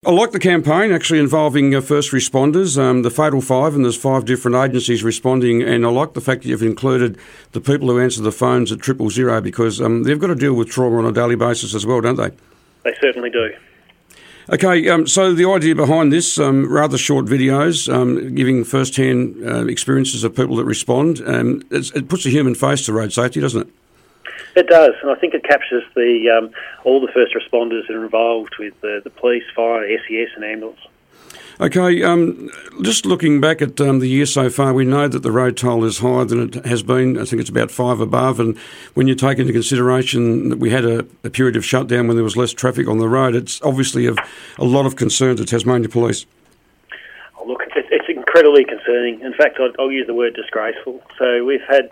I like the campaign actually involving first responders, the Fatal Five, and there's 5 different agencies responding, and I like the fact that you've included the people who answer the phones at 000 because they've got to deal with trauma on a daily basis as well, don't they? They certainly do. Okay, so the idea behind this, rather short videos, giving first-hand experiences of people that respond, it puts a human face to road safety, doesn't it? It does, and I think it captures all the first responders that are involved with the police, fire, SES and ambulance. Okay, just looking back at the year so far, we know that the road toll is higher than it has been. I think it's about 5 above, and when you take into consideration that we had a period of shutdown when there was less traffic on the road, it's obviously of a lot of concern to Tasmania Police. Oh, look, it's incredibly concerning. In fact, I'll use the word disgraceful. So we've had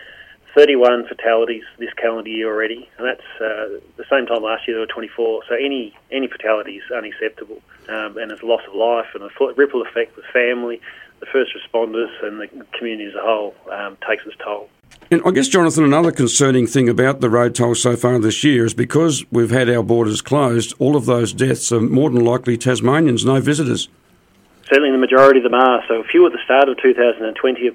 31 fatalities this calendar year already, and that's the same time last year there were 24. So any fatality is unacceptable, and it's a loss of life and a ripple effect with family, the first responders and the community as a whole takes its toll. And I guess, Jonathan, another concerning thing about the road toll so far this year is because we've had our borders closed, all of those deaths are more than likely Tasmanians, no visitors. Certainly the majority of them are. So a few at the start of 2020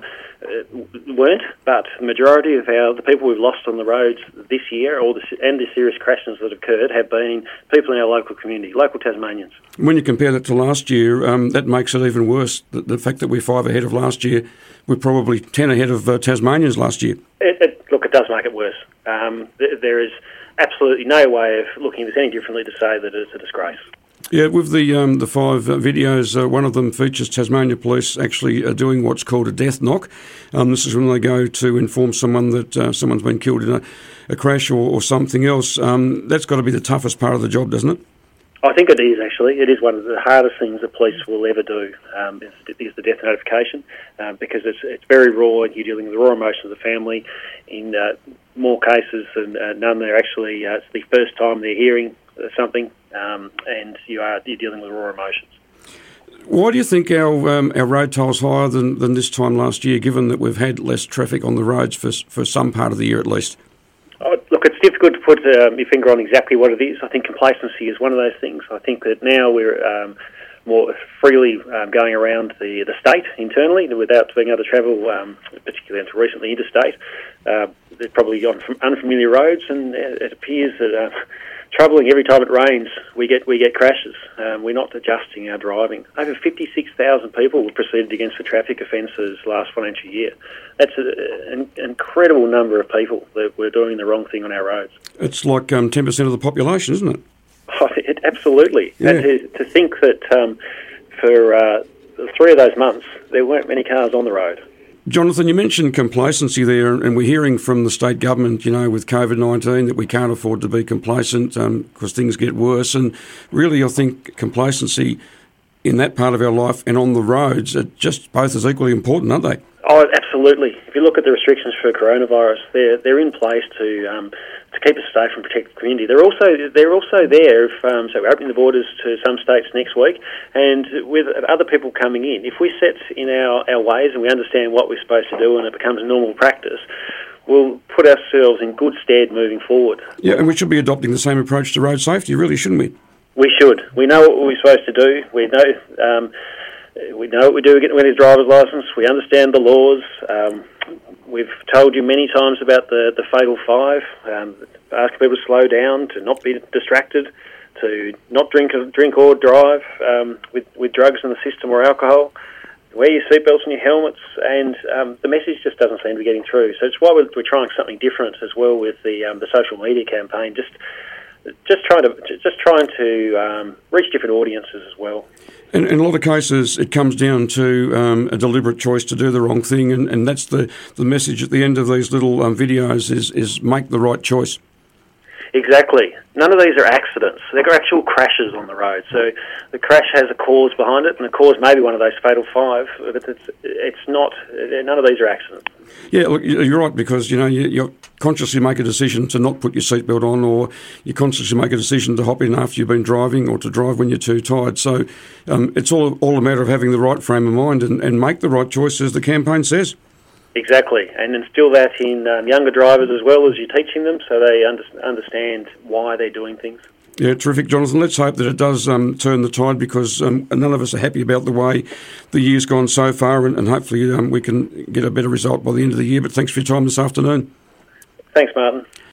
weren't, but the majority of the people we've lost on the roads this year and the serious crashes that occurred have been people in our local community, local Tasmanians. When you compare that to last year, that makes it even worse. The fact that we're 5 ahead of last year, we're probably 10 ahead of Tasmanians last year. Look, it does make it worse. There is absolutely no way of looking at this any differently to say that it's a disgrace. Yeah, with the 5 videos, one of them features Tasmania Police actually doing what's called a death knock. This is when they go to inform someone that someone's been killed in a crash or something else. That's got to be the toughest part of the job, doesn't it? I think it is, actually. It is one of the hardest things that police will ever do, is the death notification, because it's very raw. You're dealing with the raw emotions of the family. In more cases than none, they're actually, it's the first time they're hearing something, and you're dealing with raw emotions. Why do you think our road toll's higher than this time last year, given that we've had less traffic on the roads for some part of the year at least? Look, it's difficult to put your finger on exactly what it is. I think complacency is one of those things. I think that now we're more freely going around the state internally without being able to travel, particularly until recently interstate. They're probably on unfamiliar roads, and it appears that troubling every time it rains, we get crashes. We're not adjusting our driving. Over 56,000 people were proceeded against for traffic offences last financial year. That's an incredible number of people that were doing the wrong thing on our roads. It's like 10% of the population, isn't it? Oh, absolutely. Yeah. And to think that for 3 of those months, there weren't many cars on the road. Jonathan, you mentioned complacency there, and we're hearing from the state government, with COVID-19 that we can't afford to be complacent because things get worse. And really, I think complacency in that part of our life and on the roads are just both as equally important, aren't they? Oh, absolutely. If you look at the restrictions for coronavirus, they're in place to keep us safe and protect the community. They're also there if so we're opening the borders to some states next week, and with other people coming in, if we set in our ways and we understand what we're supposed to do and it becomes normal practice, we'll put ourselves in good stead moving forward. Yeah, and we should be adopting the same approach to road safety, really, shouldn't we? We should. We know what we're supposed to do. We know what we do with his driver's licence. We understand the laws. We've told you many times about the Fatal Five, asking people to slow down, to not be distracted, to not drink or drive with drugs in the system or alcohol. Wear your seatbelts and your helmets, and the message just doesn't seem to be getting through. So it's why we're trying something different as well with the social media campaign. Just trying to reach different audiences as well. And in a lot of cases, it comes down to a deliberate choice to do the wrong thing, and that's the message at the end of these little videos is make the right choice. Exactly. None of these are accidents. They're actual crashes on the road. So the crash has a cause behind it, and the cause may be one of those Fatal Five, but it's not. None of these are accidents. Yeah, look, you're right, because you consciously make a decision to not put your seatbelt on, or you consciously make a decision to hop in after you've been driving, or to drive when you're too tired. So it's all a matter of having the right frame of mind and make the right choice, as the campaign says. Exactly, and instill that in younger drivers as well as you're teaching them, so they understand why they're doing things. Yeah, terrific, Jonathan. Let's hope that it does turn the tide, because none of us are happy about the way the year's gone so far, and hopefully we can get a better result by the end of the year. But thanks for your time this afternoon. Thanks, Martin.